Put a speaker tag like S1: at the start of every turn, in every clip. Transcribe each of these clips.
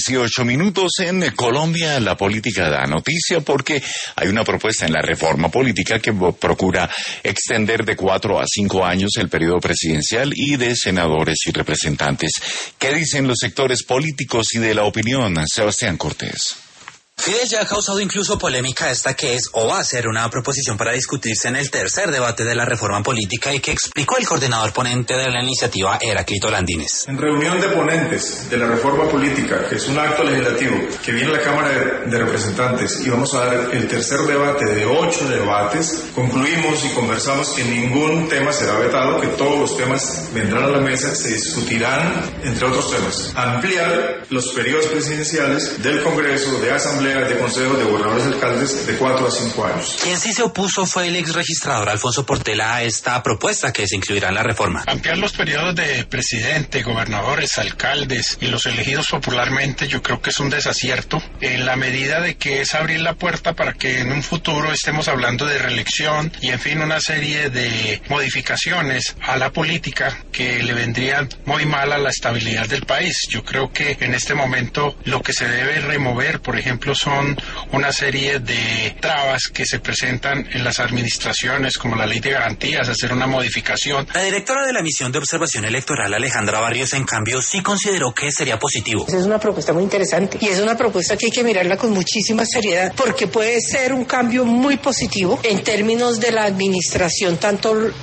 S1: 18 minutos. En Colombia la política da noticia porque hay una propuesta en la reforma política que procura extender de 4 a 5 años el periodo presidencial y de senadores y representantes. ¿Qué dicen los sectores políticos y de la opinión? Sebastián Cortés.
S2: Fidesz ya ha causado incluso polémica esta que es o va a ser una proposición para discutirse en el tercer debate de la reforma política y que explicó el coordinador ponente de la iniciativa, Heráclito Landines.
S3: En reunión de ponentes de la reforma política, que es un acto legislativo que viene a la Cámara de Representantes y vamos a dar el tercer debate de 8 debates, concluimos y conversamos que ningún tema será vetado, que todos los temas vendrán a la mesa, se discutirán, entre otros temas. Ampliar los periodos presidenciales del Congreso, de Asamblea, de consejos de gobernadores y alcaldes de 4 a 5 años.
S2: Quien sí se opuso fue el ex registrador Alfonso Portela a esta propuesta que se incluirá en la reforma.
S4: Ampliar los periodos de presidente, gobernadores, alcaldes y los elegidos popularmente yo creo que es un desacierto en la medida de que es abrir la puerta para que en un futuro estemos hablando de reelección y en fin una serie de modificaciones a la política que le vendrían muy mal a la estabilidad del país. Yo creo que en este momento lo que se debe remover, por ejemplo, son una serie de trabas que se presentan en las administraciones, como la ley de garantías, hacer una modificación.
S2: La directora de la misión de observación electoral, Alejandra Barrios, en cambio, sí consideró que sería positivo.
S5: Es una propuesta muy interesante y es una propuesta que hay que mirarla con muchísima seriedad porque puede ser un cambio muy positivo en términos de la administración, tanto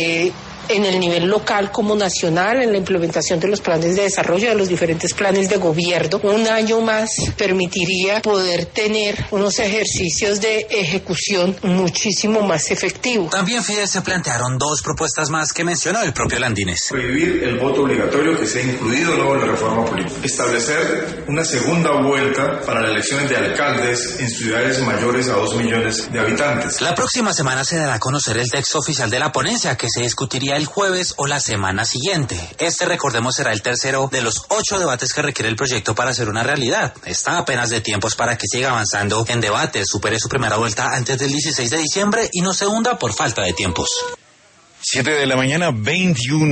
S5: en el nivel local como nacional, en la implementación de los planes de desarrollo de los diferentes planes de gobierno. Un año más permitiría poder tener unos ejercicios de ejecución muchísimo más efectivos.
S2: También Fidesz se plantearon 2 propuestas más que mencionó el propio Landines.
S3: Prohibir el voto obligatorio que sea incluido luego en la reforma política. Establecer una segunda vuelta para las elecciones de alcaldes en ciudades mayores a 2 millones de habitantes.
S2: La próxima semana se dará a conocer el texto oficial de la ponencia que se discutiría el jueves o la semana siguiente. Recordemos, será el tercero de los 8 debates que requiere el proyecto para hacer una realidad. Está apenas de tiempos para que siga avanzando en debates, supere su primera vuelta antes del 16 de diciembre y no se hunda por falta de tiempos.
S1: 7 de la mañana, 21